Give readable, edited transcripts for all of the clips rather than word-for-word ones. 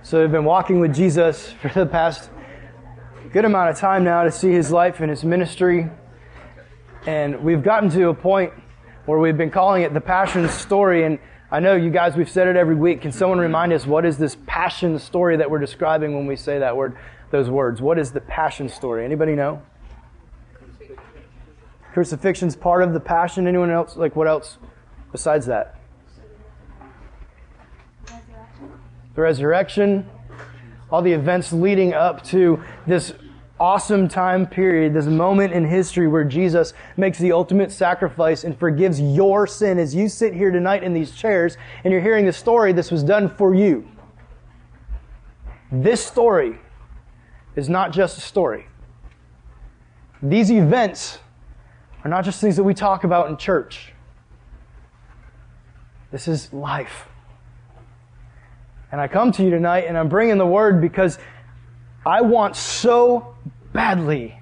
So I've been walking with Jesus for the past good amount of time now to see His life and His ministry. And we've gotten to a point where we've been calling it the Passion Story. And I know you guys, we've said it every week. Can someone remind us, what is this passion story that we're describing when we say that word, those words? What is the Passion Story? Anybody know? Crucifixion's part of the Passion. Anyone else? Like, what else besides that? The resurrection, all the events leading up to this awesome time period, this moment in history where Jesus makes the ultimate sacrifice and forgives your sin. As you sit here tonight in these chairs and you're hearing the story, this was done for you. This story is not just a story. These events are not just things that we talk about in church. This is life. And I come to you tonight and I'm bringing the word because I want so badly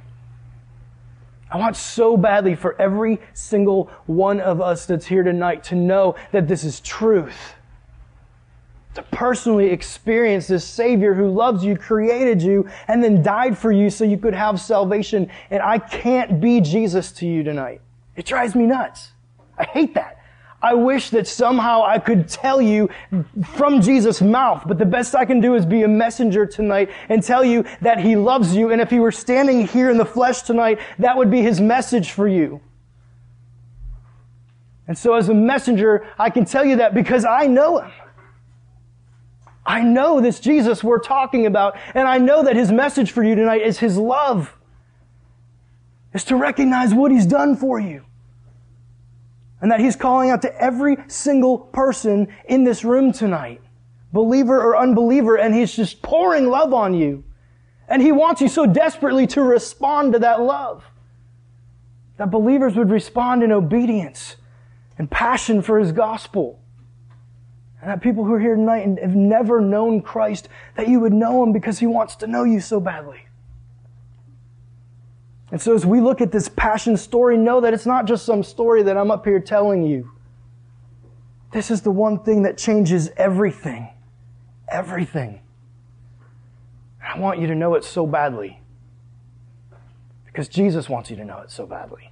for every single one of us that's here tonight to know that this is truth. To personally experience this Savior who loves you, created you, and then died for you so you could have salvation. And I can't be Jesus to you tonight. It drives me nuts. I hate that. I wish that somehow I could tell you from Jesus' mouth, but the best I can do is be a messenger tonight and tell you that He loves you. And if He were standing here in the flesh tonight, that would be His message for you. And so as a messenger, I can tell you that because I know Him. I know this Jesus we're talking about, and I know that His message for you tonight is His love. Is to recognize what He's done for you. And that He's calling out to every single person in this room tonight, believer or unbeliever, and He's just pouring love on you. And He wants you so desperately to respond to that love. That believers would respond in obedience and passion for His gospel. And that people who are here tonight and have never known Christ, that you would know Him because He wants to know you so badly. And so as we look at this passion story, know that it's not just some story that I'm up here telling you. This is the one thing that changes everything. Everything. I want you to know it so badly. Because Jesus wants you to know it so badly.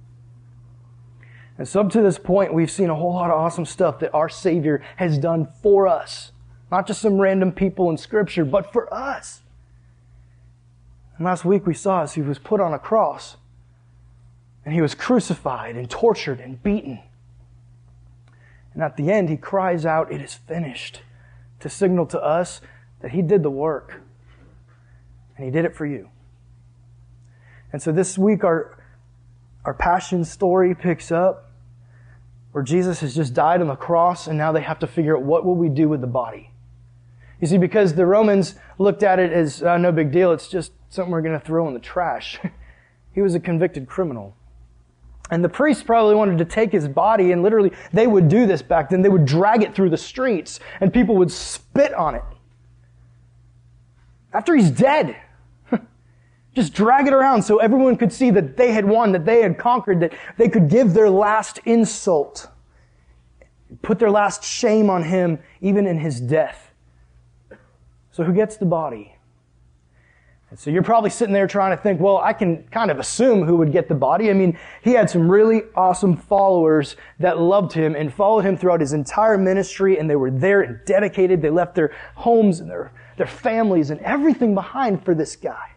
And so up to this point, we've seen a whole lot of awesome stuff that our Savior has done for us. Not just some random people in Scripture, but for us. And last week we saw as He was put on a cross and He was crucified and tortured and beaten. And at the end He cries out, "It is finished," to signal to us that He did the work. And He did it for you. And so this week our passion story picks up where Jesus has just died on the cross and now they have to figure out what will we do with the body. You see, because the Romans looked at it as no big deal, it's just something we're going to throw in the trash. He was a convicted criminal. And the priests probably wanted to take His body, and literally they would do this back then. They would drag it through the streets and people would spit on it. After He's dead. Just drag it around so everyone could see that they had won, that they had conquered, that they could give their last insult. Put their last shame on Him, even in His death. So who gets the body? And so you're probably sitting there trying to think, well, I can kind of assume who would get the body. I mean, He had some really awesome followers that loved Him and followed Him throughout His entire ministry, and they were there and dedicated. They left their homes and their families and everything behind for this guy.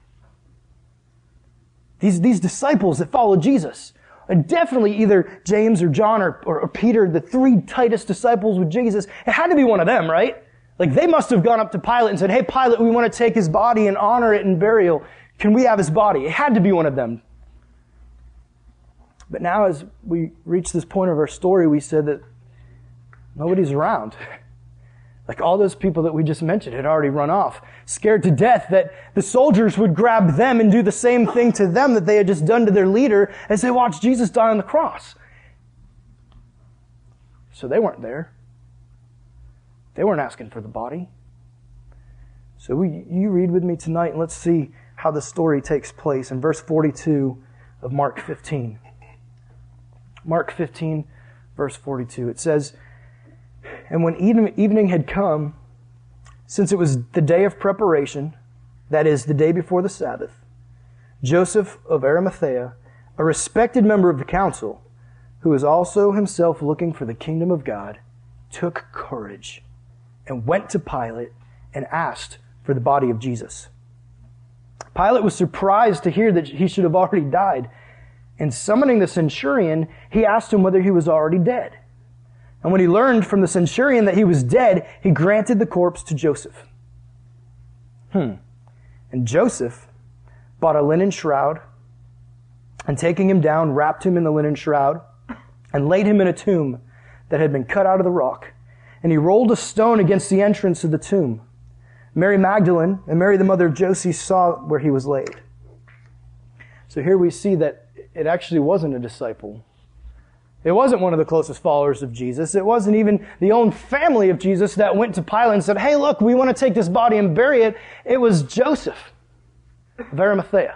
These disciples that followed Jesus. And definitely either James or John or Peter, the three tightest disciples with Jesus. It had to be one of them, right? Like they must have gone up to Pilate and said, "Hey, Pilate, we want to take His body and honor it in burial. Can we have His body?" It had to be one of them. But now as we reach this point of our story, we said that nobody's around. Like all those people that we just mentioned had already run off, scared to death that the soldiers would grab them and do the same thing to them that they had just done to their leader as they watched Jesus die on the cross. So they weren't there. They weren't asking for the body. So you read with me tonight and let's see how the story takes place in verse 42 of Mark 15. Mark 15, verse 42. It says, "And when evening had come, Since it was the day of preparation, that is, the day before the Sabbath, Joseph of Arimathea, a respected member of the council, who was also himself looking for the kingdom of God, took courage and went to Pilate and asked for the body of Jesus. Pilate was surprised to hear that he should have already died, and summoning the centurion, he asked him whether he was already dead. And when he learned from the centurion that he was dead, he granted the corpse to Joseph. And Joseph bought a linen shroud, and taking him down, wrapped him in the linen shroud, and laid him in a tomb that had been cut out of the rock. And he rolled a stone against the entrance of the tomb. Mary Magdalene and Mary the mother of Joses saw where he was laid. So here we see that it actually wasn't a disciple. It wasn't one of the closest followers of Jesus. It wasn't even the own family of Jesus that went to Pilate and said, hey, look, we want to take this body and bury it. It was Joseph of Arimathea.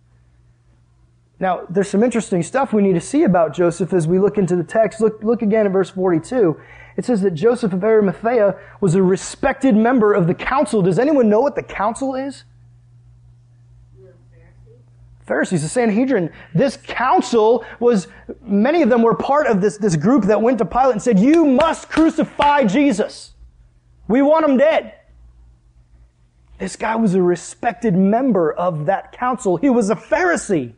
Now, there's some interesting stuff we need to see about Joseph as we look into the text. Look again at verse 42. It says that Joseph of Arimathea was a respected member of the council. Does anyone know what the council is? Pharisees, the Sanhedrin. This council many of them were part of this group that went to Pilate and said, you must crucify Jesus. We want him dead. This guy was a respected member of that council. He was a Pharisee.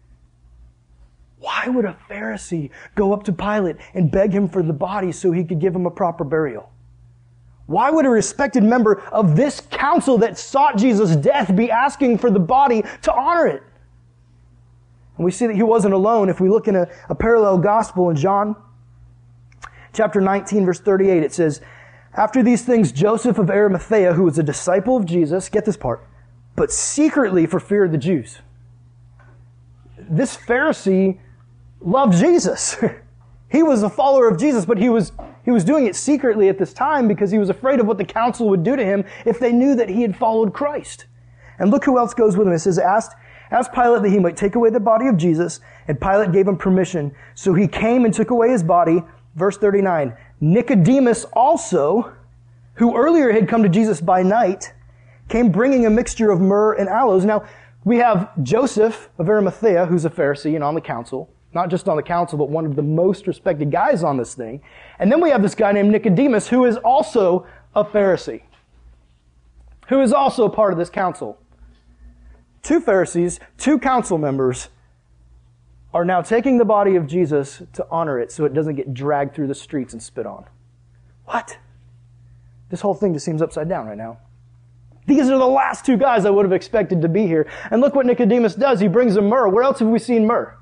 Why would a Pharisee go up to Pilate and beg him for the body so he could give him a proper burial? Why would a respected member of this council that sought Jesus' death be asking for the body to honor it? And we see that he wasn't alone. If we look in a parallel gospel in John chapter 19, verse 38, it says, after these things, Joseph of Arimathea, who was a disciple of Jesus, get this part, but secretly for fear of the Jews. This Pharisee loved Jesus. He was a follower of Jesus, but he was doing it secretly at this time because he was afraid of what the council would do to him if they knew that he had followed Christ. And look who else goes with him. It says, asked Pilate that he might take away the body of Jesus, and Pilate gave him permission. So he came and took away his body. Verse 39, Nicodemus also, who earlier had come to Jesus by night, came bringing a mixture of myrrh and aloes. Now, we have Joseph of Arimathea, who's a Pharisee and on the council. Not just on the council, but one of the most respected guys on this thing. And then we have this guy named Nicodemus, who is also a Pharisee, who is also part of this council. Two Pharisees, two council members, are now taking the body of Jesus to honor it so it doesn't get dragged through the streets and spit on. What? This whole thing just seems upside down right now. These are the last two guys I would have expected to be here. And look what Nicodemus does. He brings them myrrh. Where else have we seen myrrh?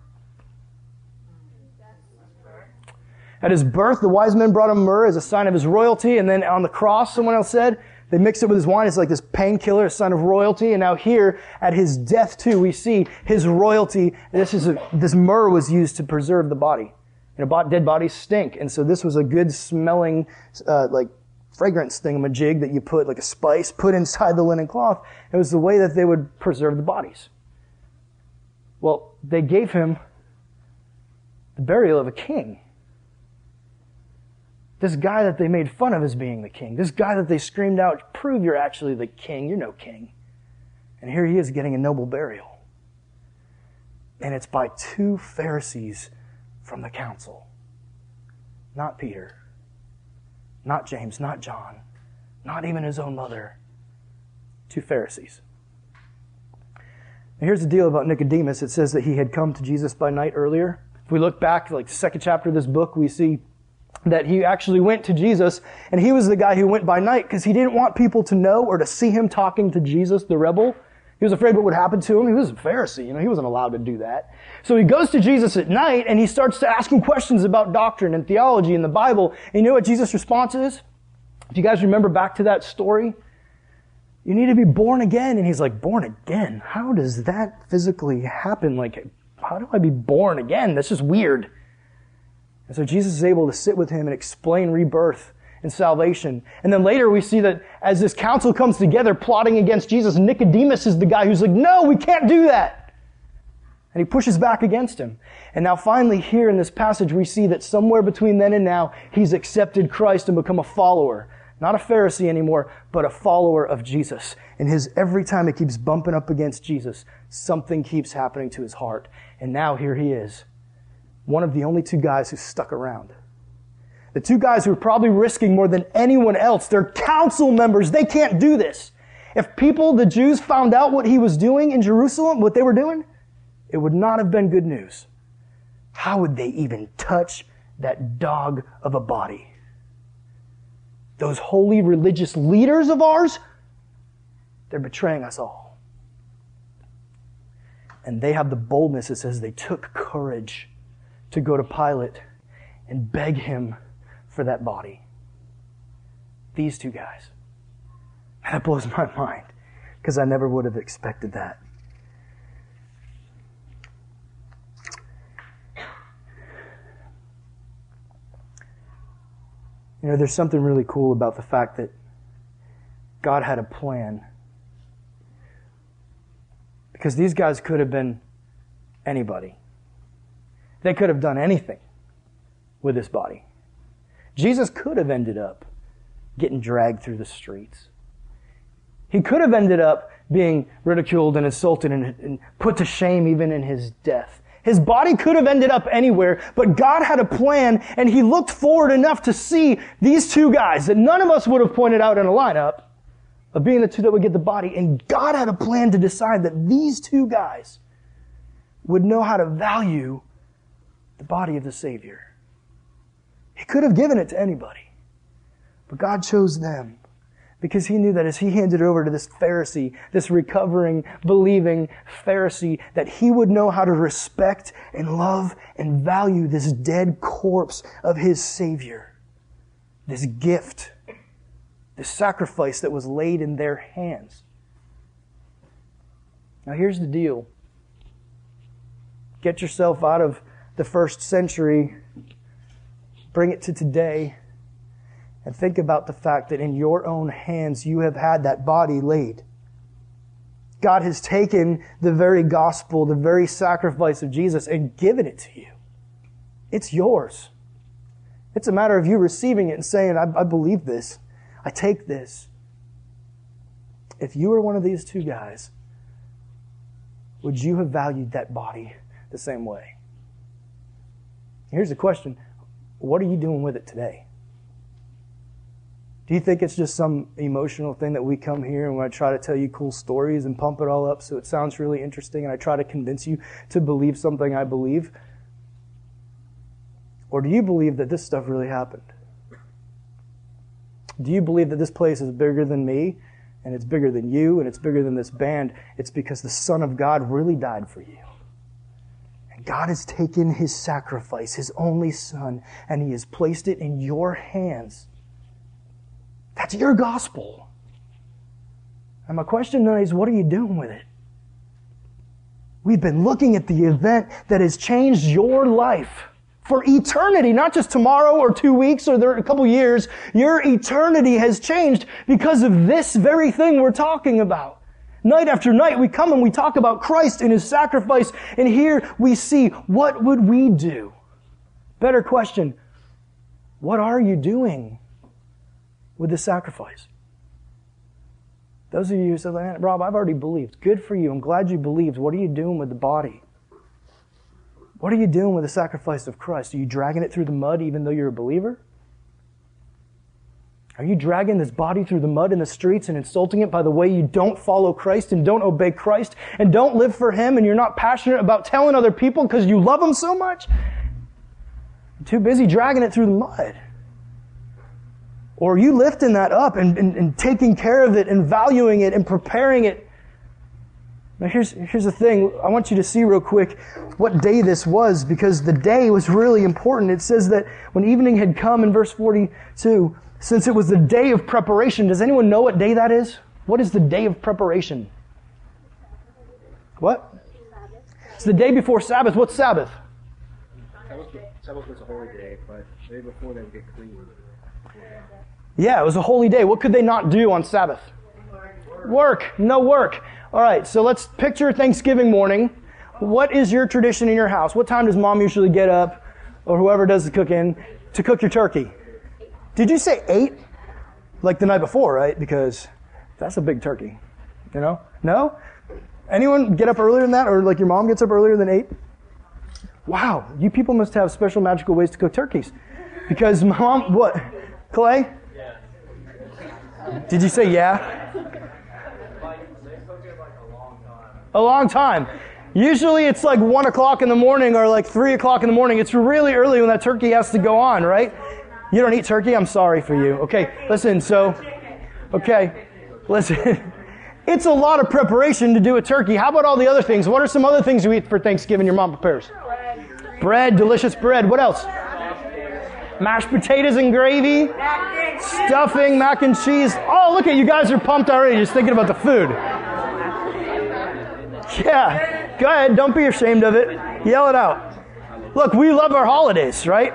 At his birth, the wise men brought him myrrh as a sign of his royalty. And then on the cross, someone else said, they mixed it with his wine. It's like this painkiller, a sign of royalty. And now here, at his death too, we see his royalty. This myrrh was used to preserve the body. Dead bodies stink. And so this was a good smelling, fragrance thingamajig that you put, like a spice, put inside the linen cloth. It was the way that they would preserve the bodies. Well, they gave him the burial of a king. This guy that they made fun of as being the king. This guy that they screamed out, prove you're actually the king. You're no king. And here he is getting a noble burial. And it's by two Pharisees from the council. Not Peter. Not James. Not John. Not even his own mother. Two Pharisees. And here's the deal about Nicodemus. It says that he had come to Jesus by night earlier. If we look back, like the second chapter of this book, we see that he actually went to Jesus, and he was the guy who went by night because he didn't want people to know or to see him talking to Jesus, the rebel. He was afraid what would happen to him. He was a Pharisee, he wasn't allowed to do that. So he goes to Jesus at night, and he starts to ask him questions about doctrine and theology and the Bible. And you know what Jesus' response is? If you guys remember back to that story, you need to be born again. And he's like, born again? How does that physically happen? Like, how do I be born again? That's just weird. And so Jesus is able to sit with him and explain rebirth and salvation. And then later we see that as this council comes together plotting against Jesus, Nicodemus is the guy who's like, no, we can't do that. And he pushes back against him. And now finally here in this passage we see that somewhere between then and now, he's accepted Christ and become a follower. Not a Pharisee anymore, but a follower of Jesus. And every time it keeps bumping up against Jesus, something keeps happening to his heart. And now here he is, one of the only two guys who stuck around. The two guys who are probably risking more than anyone else. They're council members. They can't do this. If the Jews found out what he was doing in Jerusalem, what they were doing, it would not have been good news. How would they even touch that dog of a body? Those holy religious leaders of ours, they're betraying us all. And they have the boldness, it says they took courage to go to Pilate and beg him for that body. These two guys. That blows my mind, because I never would have expected that. You know, there's something really cool about the fact that God had a plan. Because these guys could have been anybody. They could have done anything with this body. Jesus could have ended up getting dragged through the streets. He could have ended up being ridiculed and insulted and put to shame even in his death. His body could have ended up anywhere, but God had a plan, and he looked forward enough to see these two guys that none of us would have pointed out in a lineup of being the two that would get the body. And God had a plan to decide that these two guys would know how to value the body of the Savior. He could have given it to anybody, but God chose them. Because he knew that as he handed it over to this Pharisee, this recovering, believing Pharisee, that he would know how to respect and love and value this dead corpse of his Savior. This gift, this sacrifice that was laid in their hands. Now here's the deal. Get yourself out of the first century, bring it to today, and think about the fact that in your own hands you have had that body laid. God has taken the very gospel, the very sacrifice of Jesus, and given it to you. It's yours. It's a matter of you receiving it and saying, I believe this. I take this. If you were one of these two guys, would you have valued that body the same way? Here's the question. What are you doing with it today? Do you think it's just some emotional thing that we come here and I try to tell you cool stories and pump it all up so it sounds really interesting and I try to convince you to believe something I believe? Or do you believe that this stuff really happened? Do you believe that this place is bigger than me and it's bigger than you and it's bigger than this band? It's because the Son of God really died for you. And God has taken his sacrifice, his only Son, and he has placed it in your hands. That's your gospel. And my question tonight is, what are you doing with it? We've been looking at the event that has changed your life for eternity, not just tomorrow or 2 weeks or a couple years. Your eternity has changed because of this very thing we're talking about. Night after night, we come and we talk about Christ and his sacrifice, and here we see, what would we do? Better question, what are you doing with the sacrifice? Those of you who said, Rob, I've already believed. Good for you. I'm glad you believed. What are you doing with the body? What are you doing with the sacrifice of Christ? Are you dragging it through the mud even though you're a believer? Are you dragging this body through the mud in the streets and insulting it by the way you don't follow Christ and don't obey Christ and don't live for him and you're not passionate about telling other people because you love him so much? You're too busy dragging it through the mud. Or are you lifting that up and taking care of it and valuing it and preparing it? Now here's the thing. I want you to see real quick what day this was, because the day was really important. It says that when evening had come in verse 42, since it was the day of preparation. Does anyone know what day that is? What is the day of preparation? What? It's the day before Sabbath. What's Sabbath? Sabbath was a holy day, but the day before they would get clean. Yeah, it was a holy day. What could they not do on Sabbath? Work. No work. All right, so let's picture Thanksgiving morning. What is your tradition in your house? What time does mom usually get up, or whoever does the cooking, to cook your turkey? Did you say 8? like the night before, right? Because that's a big turkey, you know? No? Anyone get up earlier than that? Or like your mom gets up earlier than 8? Wow, you people must have special magical ways to cook turkeys. Because my mom, what? Clay? Yeah. Did you say yeah? They cook it like a long time. A long time. Usually it's like 1 o'clock in the morning or like 3 o'clock in the morning. It's really early when that turkey has to go on, right? You don't eat turkey? I'm sorry for you. Okay, listen, listen. It's a lot of preparation to do a turkey. How about all the other things? What are some other things you eat for Thanksgiving your mom prepares? Bread, delicious bread. What else? Mashed potatoes and gravy. Stuffing, mac and cheese. Oh, look at you guys are pumped already just thinking about the food. Yeah, go ahead. Don't be ashamed of it. Yell it out. Look, we love our holidays, right?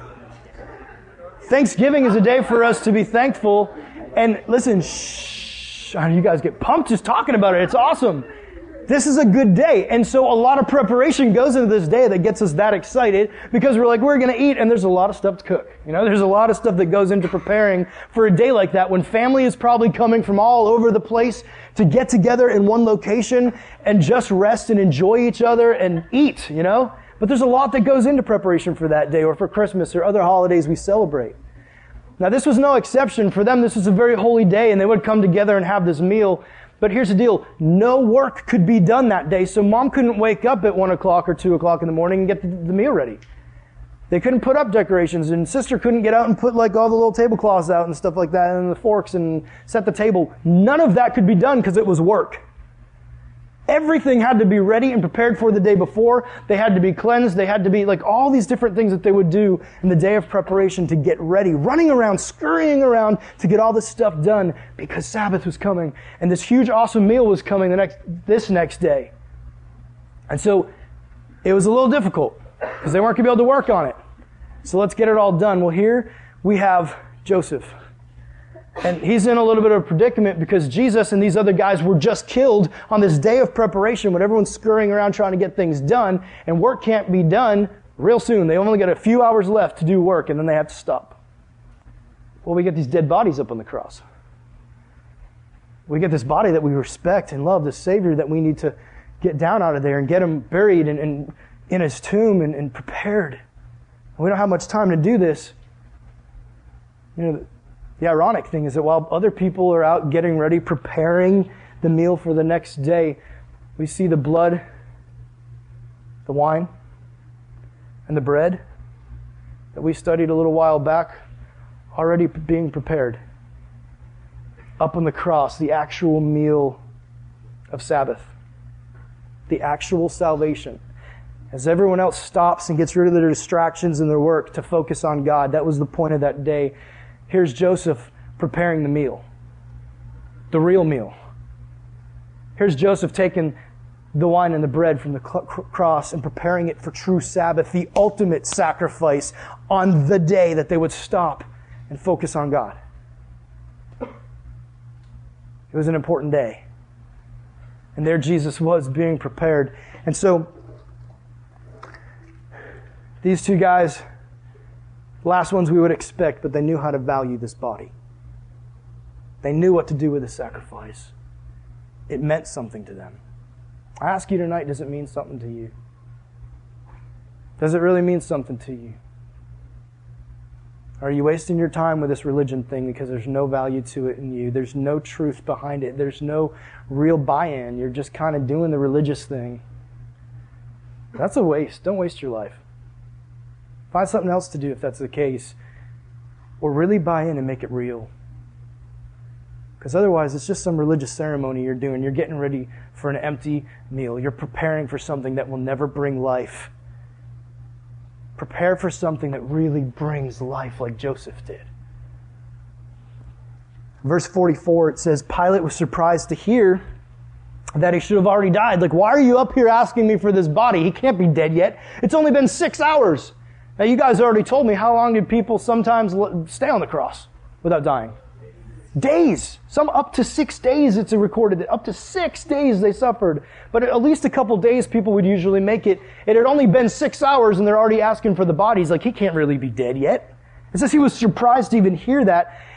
Thanksgiving is a day for us to be thankful. And listen, you guys get pumped just talking about it. It's awesome. This is a good day. And so a lot of preparation goes into this day that gets us that excited because we're like, we're going to eat, and there's a lot of stuff to cook. You know, there's a lot of stuff that goes into preparing for a day like that when family is probably coming from all over the place to get together in one location and just rest and enjoy each other and eat, you know? But there's a lot that goes into preparation for that day or for Christmas or other holidays we celebrate. Now, this was no exception. For them, this was a very holy day, and they would come together and have this meal. But here's the deal. No work could be done that day, so Mom couldn't wake up at 1 o'clock or 2 o'clock in the morning and get the meal ready. They couldn't put up decorations, and Sister couldn't get out and put like all the little tablecloths out and stuff like that, and the forks and set the table. None of that could be done because it was work. Everything had to be ready and prepared for the day before. They had to be cleansed. They had to be like all these different things that they would do in the day of preparation to get ready, running around, scurrying around to get all this stuff done because Sabbath was coming and this huge awesome meal was coming this next day. And so it was a little difficult because they weren't going to be able to work on it. So let's get it all done. Well, here we have Joseph. And he's in a little bit of a predicament because Jesus and these other guys were just killed on this day of preparation when everyone's scurrying around trying to get things done, and work can't be done real soon. They only got a few hours left to do work, and then they have to stop. Well, we get these dead bodies up on the cross. We get this body that we respect and love, this Savior that we need to get down out of there and get him buried and in his tomb and prepared. And we don't have much time to do this. You know, the ironic thing is that while other people are out getting ready, preparing the meal for the next day, we see the blood, the wine, and the bread that we studied a little while back already being prepared. Up on the cross, the actual meal of Sabbath, the actual salvation. As everyone else stops and gets rid of their distractions in their work to focus on God, that was the point of that day. Here's Joseph preparing the meal, the real meal. Here's Joseph taking the wine and the bread from the cross and preparing it for true Sabbath, the ultimate sacrifice on the day that they would stop and focus on God. It was an important day. And there Jesus was being prepared. And so, these two guys, last ones we would expect, but they knew how to value this body. They knew what to do with the sacrifice. It meant something to them. I ask you tonight, does it mean something to you? Does it really mean something to you? Are you wasting your time with this religion thing because there's no value to it in you? There's no truth behind it. There's no real buy-in. You're just kind of doing the religious thing. That's a waste. Don't waste your life. Find something else to do if that's the case. Or really buy in and make it real. Because otherwise, it's just some religious ceremony you're doing. You're getting ready for an empty meal. You're preparing for something that will never bring life. Prepare for something that really brings life like Joseph did. Verse 44, it says, Pilate was surprised to hear that he should have already died. Like, why are you up here asking me for this body? He can't be dead yet. It's only been 6 hours. Now, you guys already told me how long did people sometimes stay on the cross without dying? Days. Some up to 6 days it's recorded. Up to 6 days they suffered. But at least a couple days people would usually make it. It had only been 6 hours and they're already asking for the bodies. Like, he can't really be dead yet. It says he was surprised to even hear that.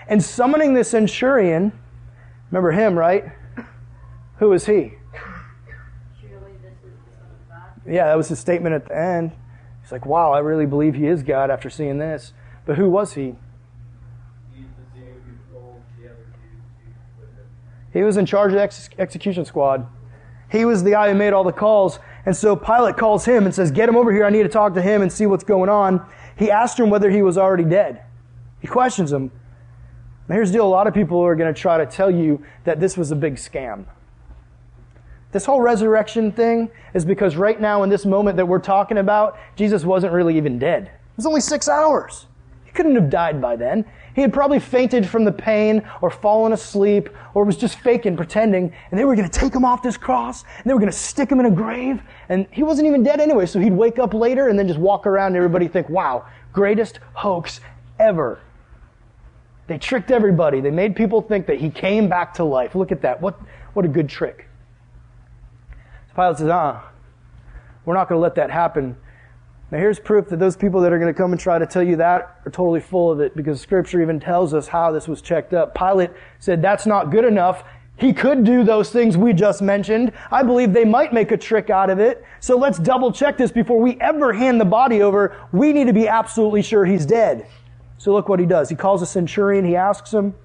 and summoning the centurion, remember him, right? Who was he? Surely this is the Son of God. Yeah, that was his statement at the end. He's like, wow, I really believe he is God after seeing this. But who was he? He's the same who told the other Jews to with him. He was in charge of the execution squad. He was the guy who made all the calls. And so Pilate calls him and says, get him over here. I need to talk to him and see what's going on. He asked him whether he was already dead. He questions him. Now here's the deal. A lot of people are going to try to tell you that this was a big scam. This whole resurrection thing is because right now in this moment that we're talking about, Jesus wasn't really even dead. It was only 6 hours. He couldn't have died by then. He had probably fainted from the pain or fallen asleep or was just faking, pretending, and they were going to take him off this cross and they were going to stick him in a grave, and he wasn't even dead anyway, so he'd wake up later and then just walk around and everybody think, wow, greatest hoax ever. They tricked everybody. They made people think that he came back to life. Look at that. What a good trick. So Pilate says, we're not going to let that happen. Now here's proof that those people that are going to come and try to tell you that are totally full of it, because Scripture even tells us how this was checked up. Pilate said that's not good enough. He could do those things we just mentioned. I believe they might make a trick out of it. So let's double check this before we ever hand the body over. We need to be absolutely sure he's dead. So look what he does. He calls a centurion. He asks him.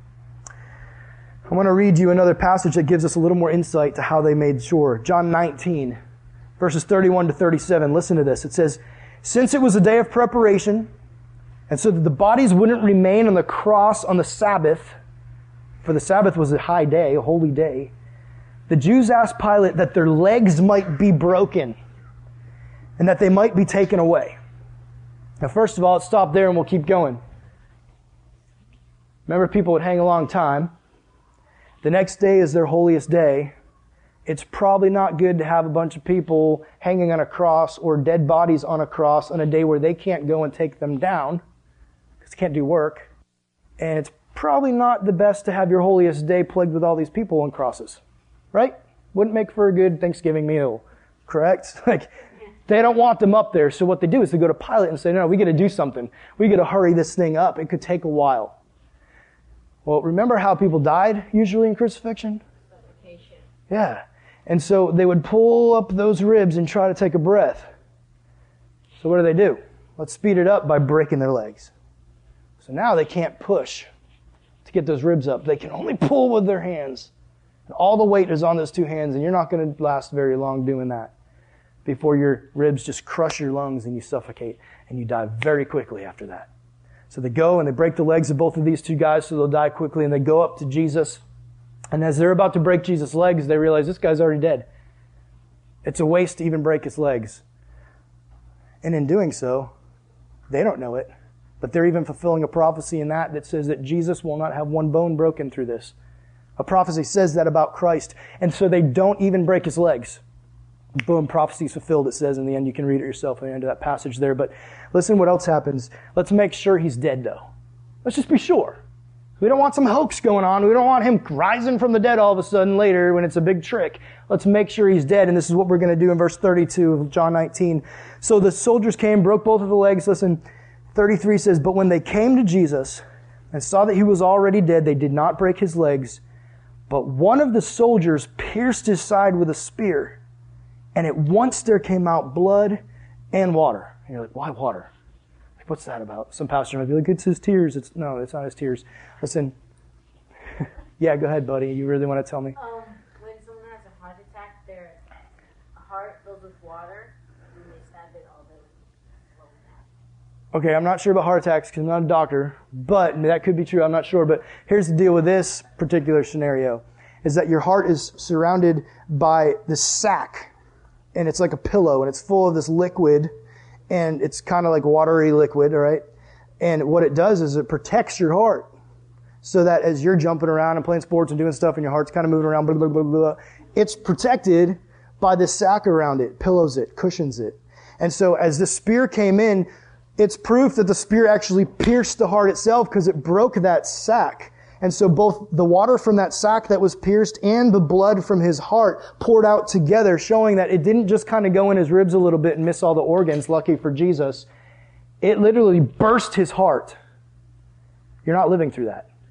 I want to read you another passage that gives us a little more insight to how they made sure. John 19. Verses 31 to 37, listen to this. It says, since it was a day of preparation, and so that the bodies wouldn't remain on the cross on the Sabbath, for the Sabbath was a high day, a holy day, the Jews asked Pilate that their legs might be broken and that they might be taken away. Now, first of all, let's stop there and we'll keep going. Remember, people would hang a long time. The next day is their holiest day. It's probably not good to have a bunch of people hanging on a cross or dead bodies on a cross on a day where they can't go and take them down because they can't do work. And it's probably not the best to have your holiest day plagued with all these people on crosses, right? Wouldn't make for a good Thanksgiving meal, correct? They don't want them up there. So what they do is they go to Pilate and say, no, we got to do something. We got to hurry this thing up. It could take a while. Well, remember how people died usually in crucifixion? Suffocation. Yeah. And so they would pull up those ribs and try to take a breath. So what do? Let's speed it up by breaking their legs. So now they can't push to get those ribs up. They can only pull with their hands. And all the weight is on those two hands, and you're not going to last very long doing that before your ribs just crush your lungs and you suffocate, and you die very quickly after that. So they go and they break the legs of both of these two guys so they'll die quickly, and they go up to Jesus. And as they're about to break Jesus' legs, they realize this guy's already dead. It's a waste to even break his legs. And in doing so, they don't know it, but they're even fulfilling a prophecy in that says that Jesus will not have one bone broken through this. A prophecy says that about Christ. And so they don't even break his legs. Boom, prophecy's fulfilled, it says in the end. You can read it yourself at the end of that passage there. But listen what else happens. Let's make sure he's dead, though. Let's just be sure. We don't want some hoax going on. We don't want him rising from the dead all of a sudden later when it's a big trick. Let's make sure he's dead. And this is what we're going to do in verse 32 of John 19. So the soldiers came, broke both of the legs. Listen, 33 says, but when they came to Jesus and saw that he was already dead, they did not break his legs. But one of the soldiers pierced his side with a spear. And at once there came out blood and water. And you're like, why water? What's that about? Some pastor might be like, it's his tears. No, it's not his tears. Listen. Yeah, go ahead, buddy. You really want to tell me? When someone has a heart attack, their heart fills with water, and when they stab it, all the flows out. Okay, I'm not sure about heart attacks because I'm not a doctor, but that could be true. I'm not sure. But here's the deal with this particular scenario, is that your heart is surrounded by this sac, and it's like a pillow, and it's full of this liquid, and it's kind of like watery liquid, all right? And what it does is it protects your heart so that as you're jumping around and playing sports and doing stuff and your heart's kind of moving around, blah, blah, blah, blah, it's protected by this sac around it, pillows it, cushions it. And so as the spear came in, it's proof that the spear actually pierced the heart itself because it broke that sac. And so both the water from that sac that was pierced and the blood from his heart poured out together, showing that it didn't just kind of go in his ribs a little bit and miss all the organs, lucky for Jesus. It literally burst his heart. You're not living through that.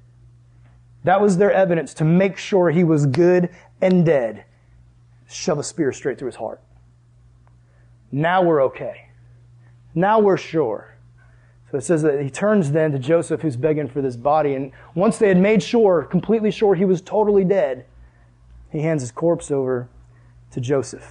That was their evidence to make sure he was good and dead. Shove a spear straight through his heart. Now we're okay. Now we're sure. So it says that he turns then to Joseph, who's begging for this body. And once they had made sure, completely sure he was totally dead, he hands his corpse over to Joseph.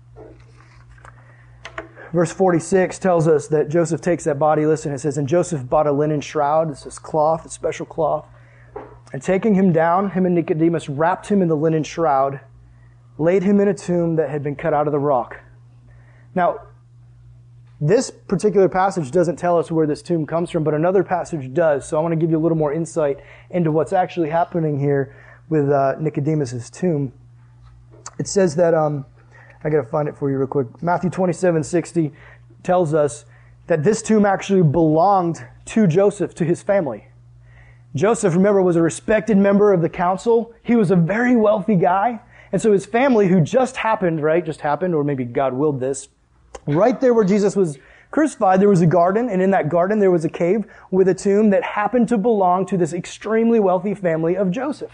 Verse 46 tells us that Joseph takes that body. Listen, it says, and Joseph bought a linen shroud. It's this cloth, a special cloth. And taking him down, him and Nicodemus wrapped him in the linen shroud, laid him in a tomb that had been cut out of the rock. Now, this particular passage doesn't tell us where this tomb comes from, but another passage does. So I want to give you a little more insight into what's actually happening here with Nicodemus' tomb. It says that, I got to find it for you real quick. Matthew 27:60 tells us that this tomb actually belonged to Joseph, to his family. Joseph, remember, was a respected member of the council. He was a very wealthy guy. And so his family, who just happened, or maybe God willed this, right there where Jesus was crucified, there was a garden, and in that garden there was a cave with a tomb that happened to belong to this extremely wealthy family of Joseph.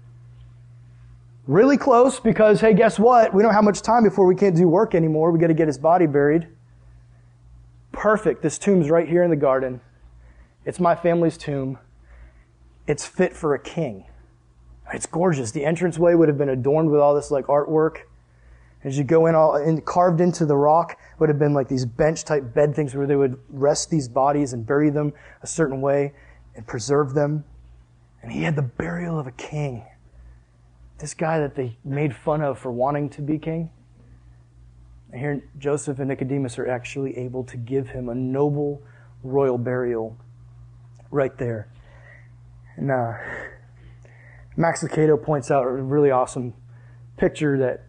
Really close because, hey, guess what? We don't have much time before we can't do work anymore. We got to get his body buried. Perfect. This tomb's right here in the garden. It's my family's tomb. It's fit for a king. It's gorgeous. The entranceway would have been adorned with all this like artwork. As you go in, carved into the rock would have been like these bench-type bed things where they would rest these bodies and bury them a certain way and preserve them. And he had the burial of a king. This guy that they made fun of for wanting to be king. And here Joseph and Nicodemus are actually able to give him a noble royal burial right there. And Max Lucado points out a really awesome picture that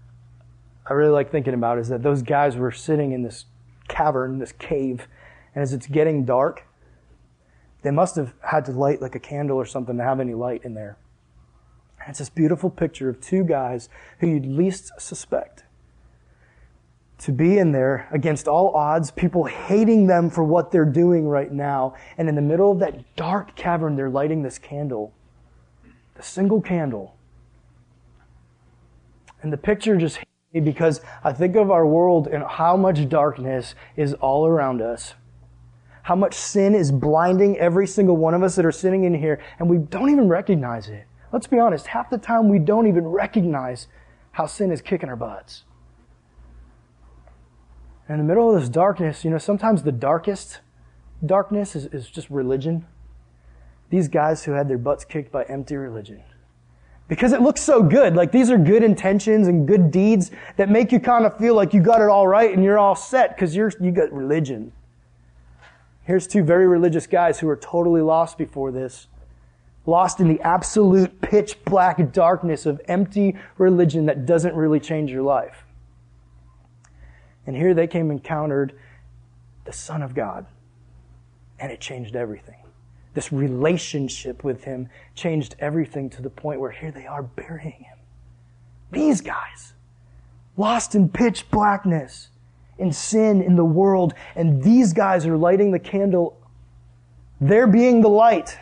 I really like thinking about, is that those guys were sitting in this cavern, this cave, and as it's getting dark, they must have had to light like a candle or something to have any light in there. And it's this beautiful picture of two guys who you'd least suspect to be in there against all odds, people hating them for what they're doing right now. And in the middle of that dark cavern, they're lighting this candle, the single candle. And the picture just hit me because I think of our world and how much darkness is all around us. How much sin is blinding every single one of us that are sitting in here, and we don't even recognize it. Let's be honest, half the time we don't even recognize how sin is kicking our butts. In the middle of this darkness, sometimes the darkest darkness is just religion. These guys who had their butts kicked by empty religion. Because it looks so good. Like these are good intentions and good deeds that make you kind of feel like you got it all right and you're all set because you got religion. Here's two very religious guys who are totally lost before this. Lost in the absolute pitch black darkness of empty religion that doesn't really change your life. And here they came and encountered the Son of God. And it changed everything. This relationship with Him changed everything to the point where here they are burying Him. These guys, lost in pitch blackness, in sin, in the world, and these guys are lighting the candle. They're being the light.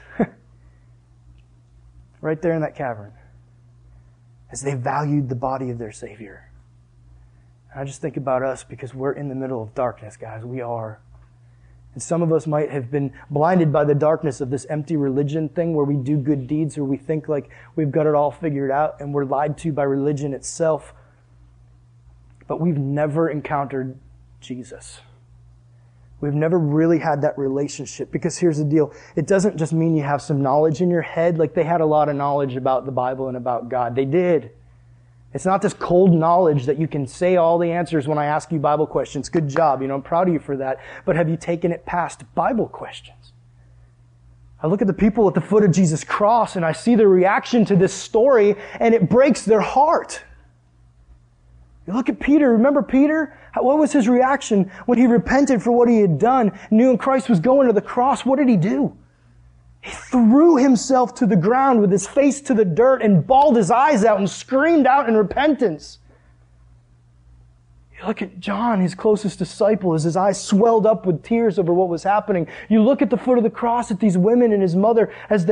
Right there in that cavern. As they valued the body of their Savior. I just think about us because we're in the middle of darkness, guys. We are. And some of us might have been blinded by the darkness of this empty religion thing where we do good deeds or we think like we've got it all figured out and we're lied to by religion itself. But we've never encountered Jesus. We've never really had that relationship because here's the deal. It doesn't just mean you have some knowledge in your head. Like they had a lot of knowledge about the Bible and about God. They did. It's not this cold knowledge that you can say all the answers when I ask you Bible questions. Good job. I'm proud of you for that. But have you taken it past Bible questions? I look at the people at the foot of Jesus' cross and I see their reaction to this story and it breaks their heart. You look at Peter. Remember Peter? What was his reaction when he repented for what he had done, knew Christ was going to the cross? What did he do? He threw himself to the ground with his face to the dirt and bawled his eyes out and screamed out in repentance. You look at John, his closest disciple, as his eyes swelled up with tears over what was happening. You look at the foot of the cross at these women and his mother as they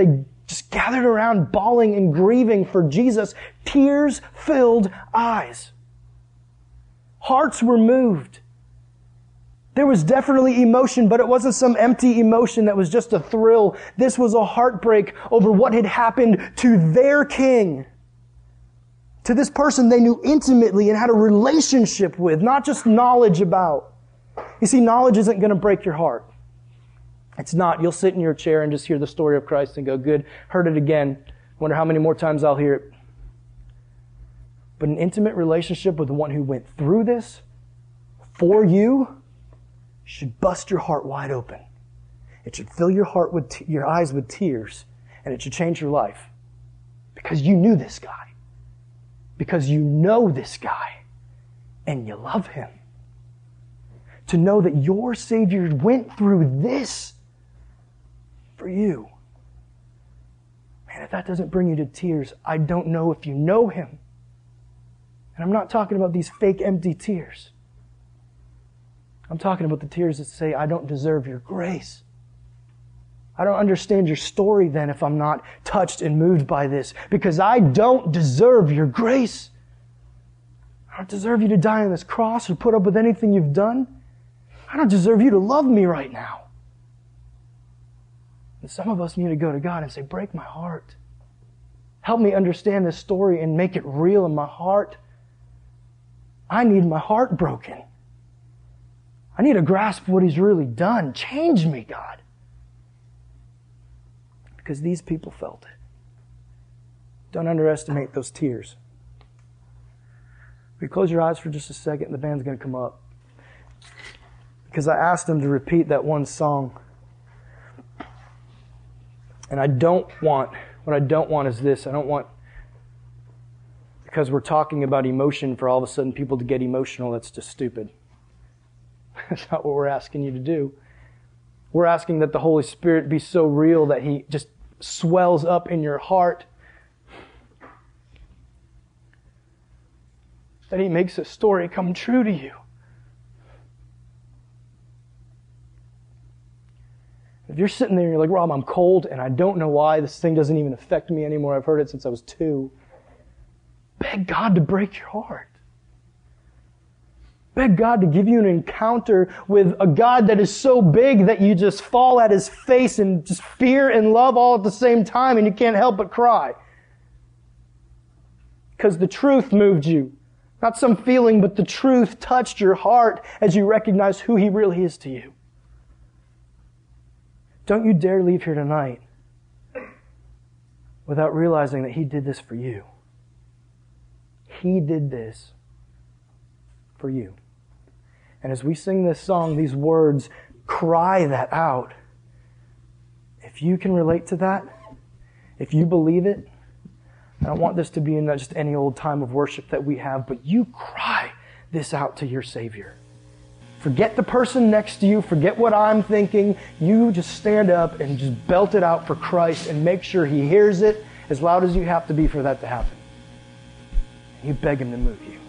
just gathered around bawling and grieving for Jesus, tears-filled eyes. Hearts were moved. There was definitely emotion, but it wasn't some empty emotion that was just a thrill. This was a heartbreak over what had happened to their king. To this person they knew intimately and had a relationship with, not just knowledge about. You see, knowledge isn't going to break your heart. It's not. You'll sit in your chair and just hear the story of Christ and go, good, heard it again. Wonder how many more times I'll hear it. But an intimate relationship with the one who went through this for you should bust your heart wide open. It should fill your heart with your eyes with tears, and it should change your life. Because you knew this guy. Because you know this guy, and you love him. To know that your Savior went through this for you. Man, if that doesn't bring you to tears, I don't know if you know him. And I'm not talking about these fake empty tears. I'm talking about the tears that say, I don't deserve your grace. I don't understand your story then if I'm not touched and moved by this, because I don't deserve your grace. I don't deserve you to die on this cross or put up with anything you've done. I don't deserve you to love me right now. And some of us need to go to God and say, break my heart. Help me understand this story and make it real in my heart. I need my heart broken. I need to grasp what he's really done. Change me, God. Because these people felt it. Don't underestimate those tears. If you close your eyes for just a second, the band's going to come up. Because I asked them to repeat that one song. And what I don't want is this. I don't want, because we're talking about emotion, for all of a sudden people to get emotional. That's just stupid. That's not what we're asking you to do. We're asking that the Holy Spirit be so real that he just swells up in your heart. That he makes a story come true to you. If you're sitting there and you're like, Rob, I'm cold and I don't know why. This thing doesn't even affect me anymore. I've heard it since I was 2. Beg God to break your heart. Beg God to give you an encounter with a God that is so big that you just fall at his face and just fear and love all at the same time and you can't help but cry. Because the truth moved you. Not some feeling, but the truth touched your heart as you recognize who he really is to you. Don't you dare leave here tonight without realizing that he did this for you. He did this for you. And as we sing this song, these words, cry that out. If you can relate to that, if you believe it, I don't want this to be in just any old time of worship that we have, but you cry this out to your Savior. Forget the person next to you. Forget what I'm thinking. You just stand up and just belt it out for Christ and make sure he hears it as loud as you have to be for that to happen. You beg him to move you.